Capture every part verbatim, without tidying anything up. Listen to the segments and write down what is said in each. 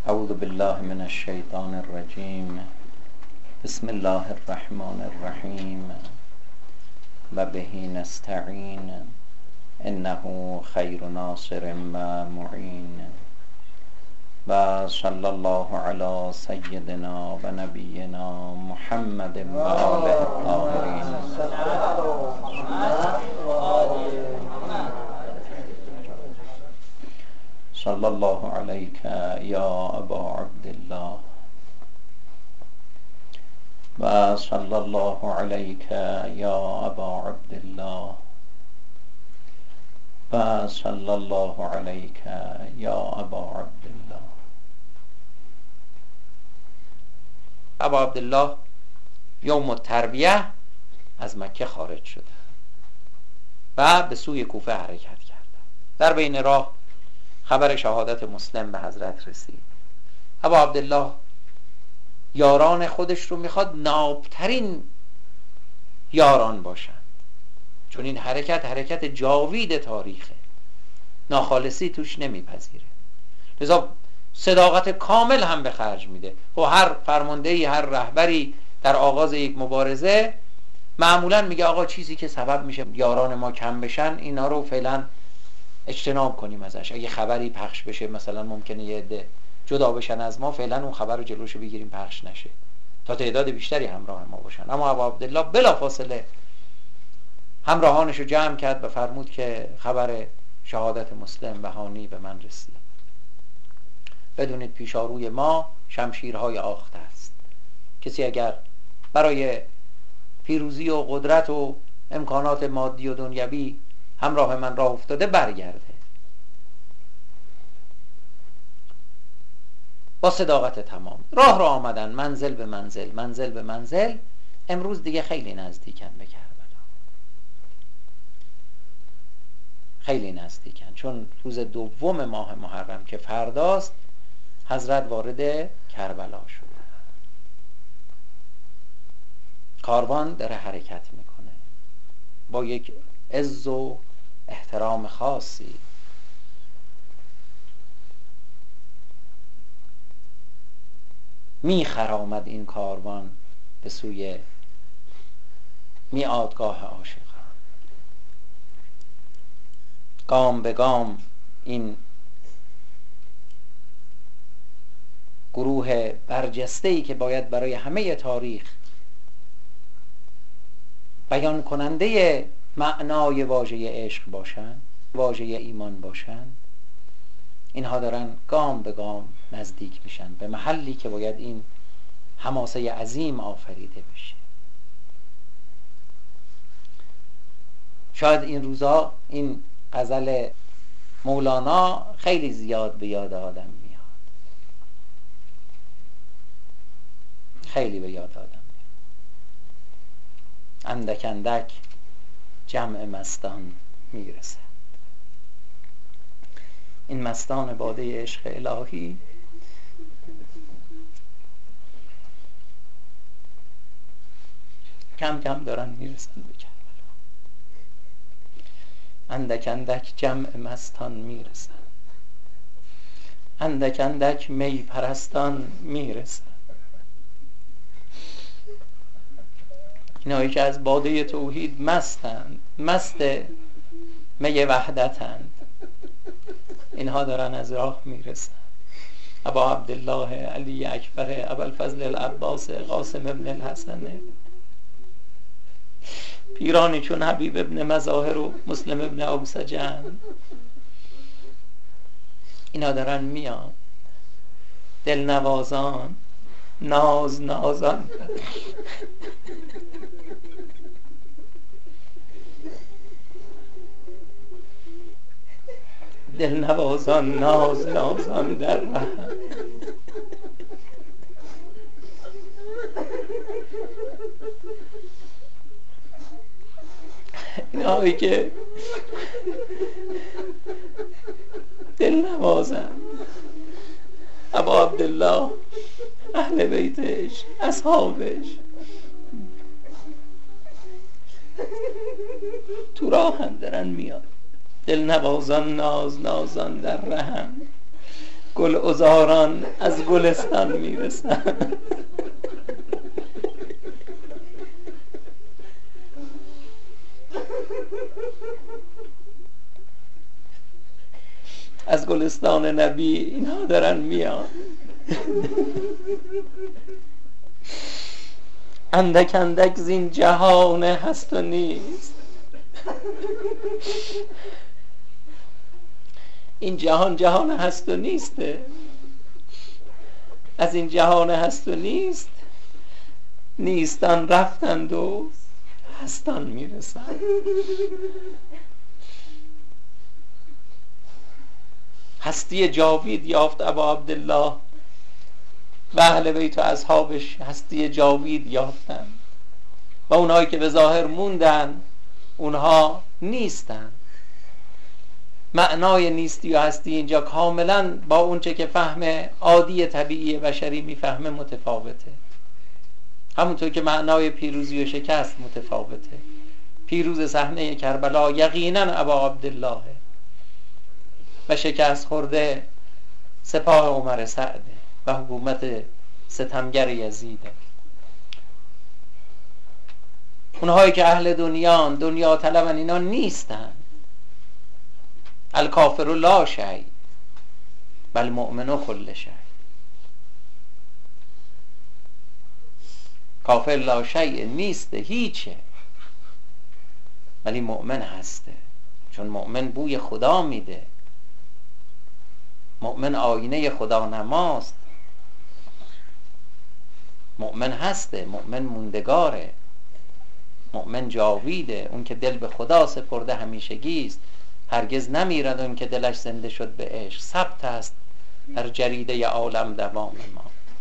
اعوذ بالله من الشیطان الرجیم. بسم الله الرحمن الرحیم و به نستعین انه خیر ناصر و معین و صلی الله علی سیدنا و نبینا محمد و آله الطاهرین. صلی الله علیک یا ابا عبدالله و صلی الله علیک یا ابا عبدالله و صلی الله علیک یا ابا عبدالله. ابا عبدالله یوم الترویه از مکه خارج شده و به سوی کوفه حرکت کرد. در بین راه خبر شهادت مسلم به حضرت رسید. ابا عبدالله یاران خودش رو میخواد نابترین یاران باشند، چون این حرکت حرکت جاوید تاریخه، ناخالصی توش نمیپذیره، لذا صداقت کامل هم به خرج میده. و هر فرماندهی، هر رهبری در آغاز یک مبارزه معمولا میگه آقا چیزی که سبب میشه یاران ما کم بشن اینا رو فعلا اجتناب کنیم ازش. اگه خبری پخش بشه مثلا ممکنه یه عده جدا بشن از ما، فعلا اون خبر رو جلوشو بگیریم پخش نشه تا تعداد بیشتری همراه ما باشن. اما ابا عبدالله بلافاصله همراهانش رو جمع کرد و فرمود که خبر شهادت مسلم و هانی به من رسید. بدونید پیشاروی ما شمشیرهای آخته است. کسی اگر برای پیروزی و قدرت و امکانات مادی و دنیوی همراه من راه افتاده برگرده. با صداقت تمام راه را آمدن، منزل به منزل، منزل به منزل. امروز دیگه خیلی نزدیکن به کربلا، خیلی نزدیکن، چون روز دوم ماه محرم که فرداست حضرت وارد کربلا شد. کاروان داره حرکت میکنه با یک عز و احترام خاصی. میخرامد این کاروان به سوی میعادگاه عاشقان. گام به گام این گروه برجسته‌ای که باید برای همه تاریخ بیان کننده معنای واژه عشق باشند، واژه ایمان باشند، اینها دارن گام به گام نزدیک میشن به محلی که باید این حماسه عظیم آفریده بشه. شاید این روزا این غزل مولانا خیلی زیاد به یاد آدم میاد، خیلی به یاد آدم میاد. اندک اندک جمع مستان میرسه. این مستان باده عشق الهی کم کم دارن میرسن به کربلا. اندک اندک جمع مستان میرسن، اندک اندک می پرستان میرسن. اینایی که از باده توحید مستند، مست می وحدتند، اینها دارن از راه میرسن. ابا عبدالله علی اکبر ابوالفضل العباس قاسم ابن الحسن، پیرانی چون حبیب ابن مظاهر و مسلم ابن اوسجن، اینا دارن میان دلنوازان، ناز نازان. دلنوازان ناز نازان در رحم. اینهایی که دلنوازن، ابا عبدالله، اهل بیتش، اصحابش تو راه هم دارن میاد. دل نوازان ناز نازان در رحم، گل عذاران از گلستان میرسند. از گلستان نبی اینها دارن میان. اندک اندک زین جهان هست و نیست. این جهان جهان هست و نیسته. از این جهان هست و نیست نیستان رفتند و هستان میرسند. هستی جاوید یافت ابا عبدالله و اهل بیت و اصحابش هستی جاوید یافتن و اونهایی که به ظاهر موندن اونها نیستن. معنای نیستی و هستی اینجا کاملا با اونچه که فهم عادی طبیعی بشری میفهمه متفاوته. همونطور که معنای پیروزی و شکست متفاوته. پیروز صحنه کربلا یقینا ابا عبدالله و شکست خورده سپاه عمر سعد و حکومت ستمگر یزیده. اونهایی که اهل دنیان دنیا طلبن اینا نیستن. الکافر لا شیء بل مؤمن کل شیء. کافر لا شیء نیسته، هیچه، ولی مؤمن هسته. چون مؤمن بوی خدا میده. مؤمن آینه خدا نماست. مؤمن هسته، مؤمن موندگاره، مؤمن جاویده. اون که دل به خدا سپرده همیشگیست، هرگز نمیرد. اون که دلش زنده شد به عشق، ثبت است در جریده عالم دوام ما.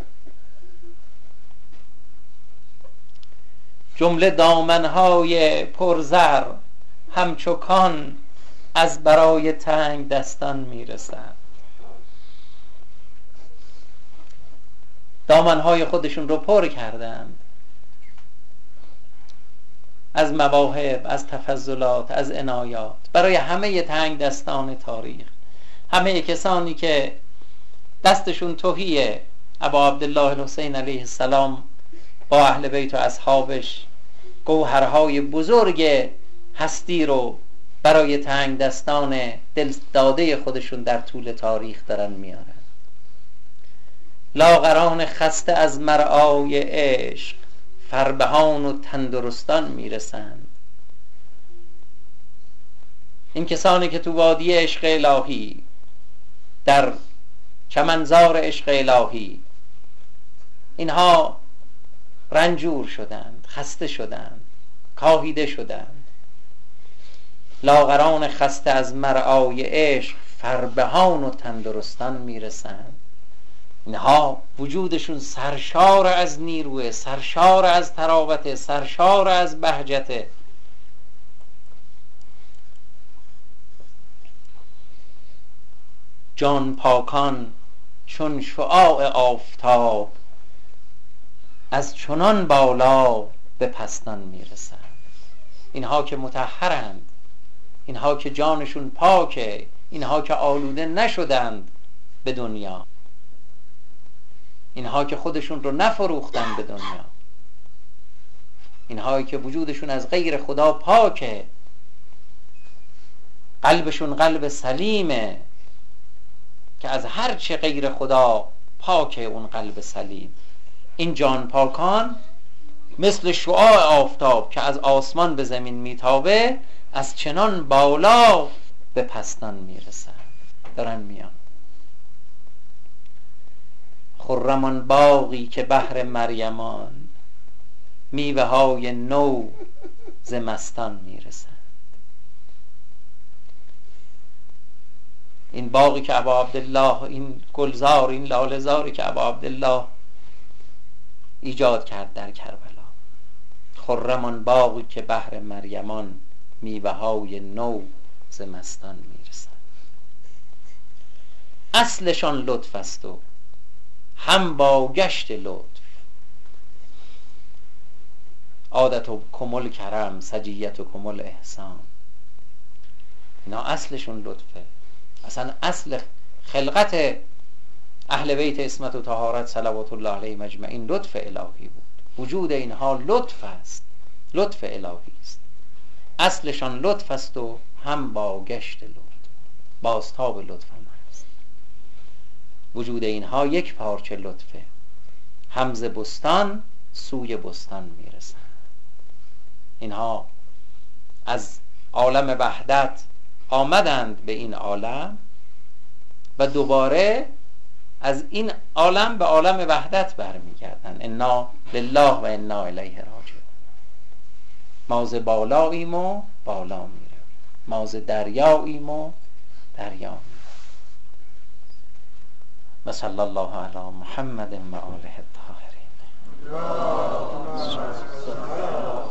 جمله دامنهای پرزر همچو کان از برای تنگ دستان میرسند. دامنهای خودشون رو پر کردند از مواهب، از تفضلات، از عنایات برای همه تنگ دستان تاریخ. همه کسانی که دستشون تهیه ابا عبدالله الحسین علیه السلام با اهل بیت و اصحابش گوهرهای بزرگ هستی رو برای تنگ دستان دل داده خودشون در طول تاریخ دارن میارن. لاغران خسته از مرعای عشق فربهان و تندرستان میرسند. این کسانی که تو وادی عشق الهی، در چمنزار عشق الهی، اینها رنجور شدند، خسته شدند، کاهیده شدند. لاغران خسته از مرعای عشق فربهان و تندرستان میرسند. اینها وجودشون سرشار از نیروه، سرشار از تراوت، سرشار از بهجت. جان پاکان چون شعاع آفتاب از چنان بالا به پستان میرسند. اینها که مطهرند، اینها که جانشون پاکه، اینها که آلوده نشدند به دنیا، اینها که خودشون رو نفروختن به دنیا، اینهایی که وجودشون از غیر خدا پاکه، قلبشون قلب سلیمه که از هر چه غیر خدا پاکه اون قلب سلیم. این جان پاکان مثل شعاع آفتاب که از آسمان به زمین میتابه، از چنان بالا به پستان میرسن، دارن میان. خرمان باغی که بهر مریمان میوه های نو ز مستان میرسند. این باغی که ابا عبدالله، این گلزار، این لاله‌زاری که ابا عبدالله ایجاد کرد در کربلا، خرمان باغی که بهر مریمان میوه های نو ز مستان میرسند. اصلشان لطف است و هم با گشت لطف، عادت و کمل کرم، سجیت و کمل احسان. اینا اصلشون لطفه. اصلا اصل خلقت اهل بیت عصمت و طهارت صلوات الله علیهم اجمعین لطف الهی بود. وجود اینها لطف است، لطف الهی است. اصلشان لطف است و هم با گشت لطف، بازتاب لطف هم است. وجود اینها یک پارچه لطفه، هم ز بستان سوی بستان میرسن. اینها از عالم وحدت آمدند به این عالم و دوباره از این عالم به عالم وحدت برمیگردند. انا لله و انا الیه راجعون. ما ز بالاییم و بالا میره، ما ز دریاییم و دریا میره. و صلی الله علی محمد و آله الطاهرین.